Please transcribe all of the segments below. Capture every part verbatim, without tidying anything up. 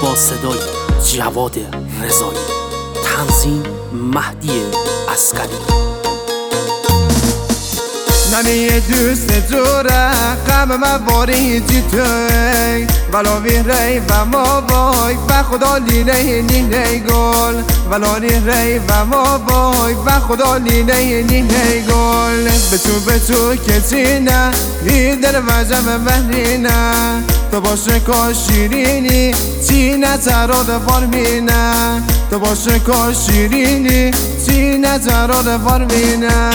با صدای جواد رضایی، تنظیم مهدی عسکری. نمی دوست تو رقم مواریدی توی ولا ویری و ما بای و خدا لیله نیله گل ولا ری و ما بای و خدا لیله نیله گل به تو به تو کسی نه در وزم بهرینه تو باشه که شیرینی سینه تراد فارمینه تو باشه که شیرینی سینه تراد فارمینه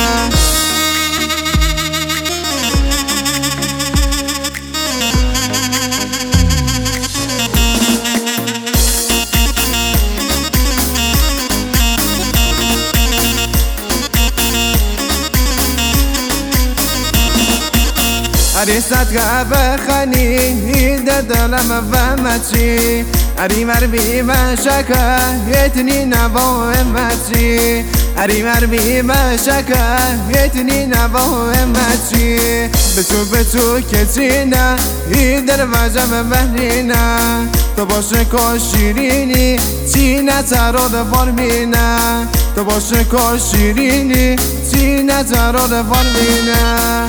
اری صدقه بخنی دلم فهمتی اری مربی مشکه یتنی نوا امتی اری مربی مشکه یتنی نوا امتی به تو به تو کسی نه در وزم بهرینه تو باشه که شیرینی سینه تراد فارمینه تو باشه که شیرینی سینه تراد فارمینه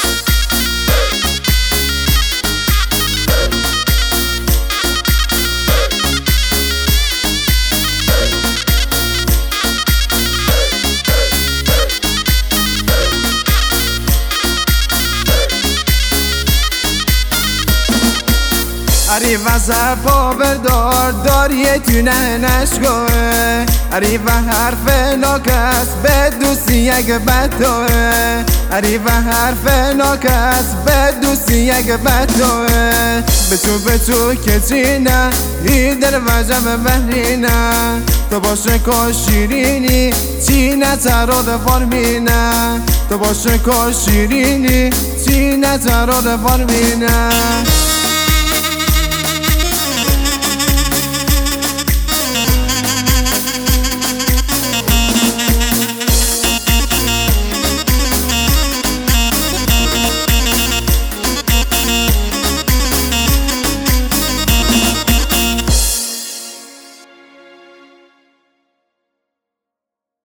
اری وزر پا بردار داری تونه نشگوه اری و حرف ناکس به دوستی یک بدوه اری و حرف ناکس به دوستی یک بدوه به تو به تو کسی نه در وزم بهرینه تو باشه که شیرینی سینه تراد فارمینه تو باشه که شیرینی سینه تراد فارمینه